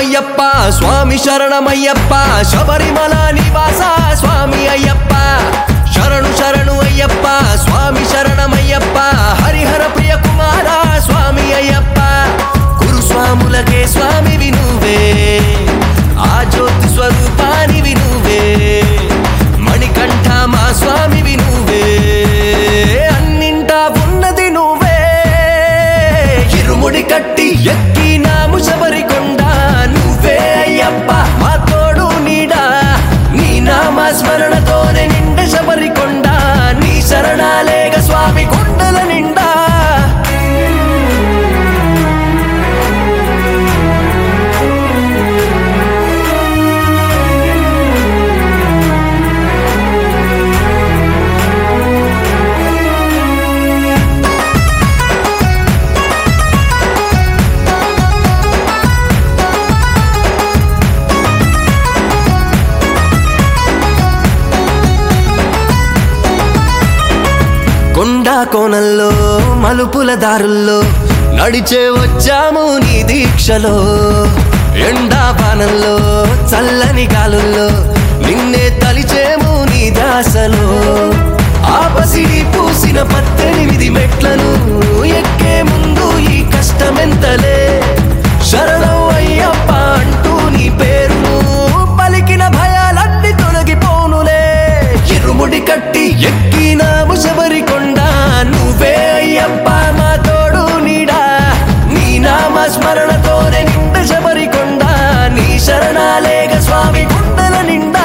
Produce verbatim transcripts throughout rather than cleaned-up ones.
శరణమయ్యప్ప స్వామి శరణమయ్యప్ప శబరిమల నివాస స్వామి అయ్యప్ప శరణు శరణు అయ్యప్ప స్వామి శరణమయ్యప్ప హరిహర ప్రియ కుమార స్వామి అయ్యప్ప గురుస్వాములకే స్వామివి నువ్వే ఆ జ్యోతి స్వరూపానివి నువ్వే మణికంఠ మా స్వామివి నువ్వే అన్నింటా ఉన్నది నువ్వే ఇరుముడి కట్టి ఎక్కినాము శబరికొండ నువ్వే అయ్యప్ప మా తోడు నీడా నీ నామ స్మరణతోనే నిండ శబరికొండ నీ శరణాలేగ స్వామి కొండల నిండా కొండా కోనల్లో మలుపుల దారుల్లో నడిచే వచ్చాము నీ దీక్షలో ఎండా బాణంలో చల్లని గాలుల్లో నిన్నే తలిచేము నీ దాసలో ఆపసిడి పూసిన పద్దెనిమిది మెట్లను ఎక్కే ముందు ఈ కష్టమెంతలే శరణం అయ్యప్ప అంటూ నీ పేరును పలికిన భయాలన్నీ తొలగిపోనులే ఇరుముడి కట్టి ఎక్కినాము శబరికొండ నువ్వే అయ్యప్ప మా తోడు నీడా నీ నామ స్మరణతోనే నిండ శబరికొండ నీ శరణాలేగ స్వామి కొండల నిండా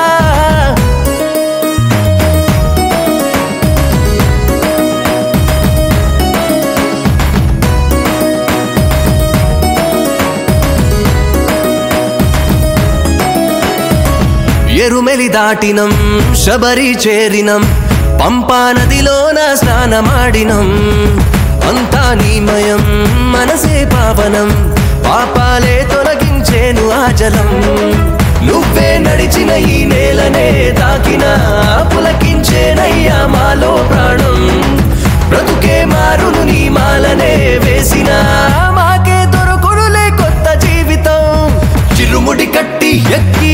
ఎరుమెలి దాటినం శబరి చేరినం పంపా నదిలోన స్నానమాడినం అంతా నీమయం మనసే పావనం పాపాలే తొలగించేను ఆ జలం నువ్వే నడిచిన ఈ నేలనే తాకిన పులకించేనయ్యా మాలో ప్రాణం బ్రతుకే మారును నీ మాలనే వేసిన మాకే దొరకొనులే కొత్త జీవితం చిరుముడి కట్టి ఎక్కి